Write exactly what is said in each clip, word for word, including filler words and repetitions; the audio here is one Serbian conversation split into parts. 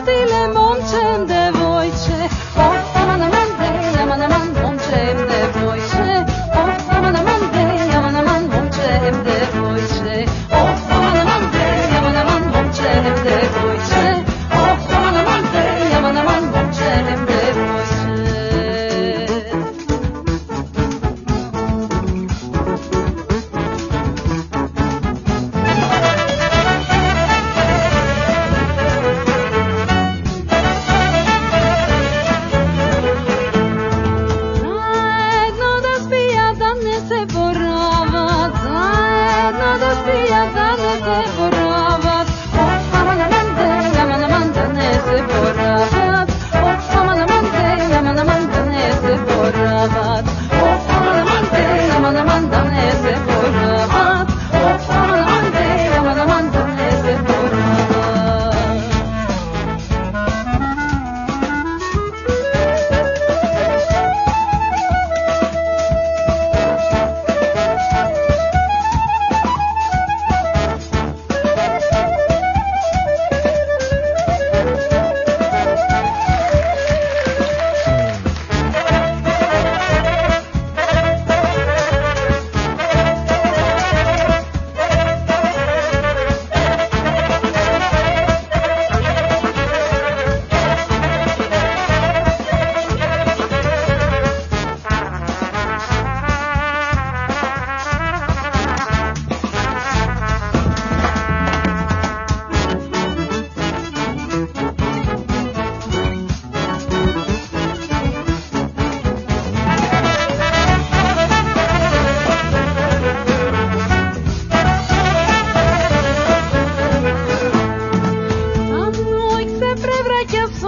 tyle mączem devojče, o, aman aman de, aman aman mączem devojče, o, aman aman de, aman aman mączem devojče, o, aman aman de, aman aman mączem devojče, o, aman aman de, aman aman mączem devojče.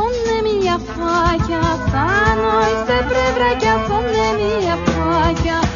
Sa noi se prevraća, sonne mi je plaća.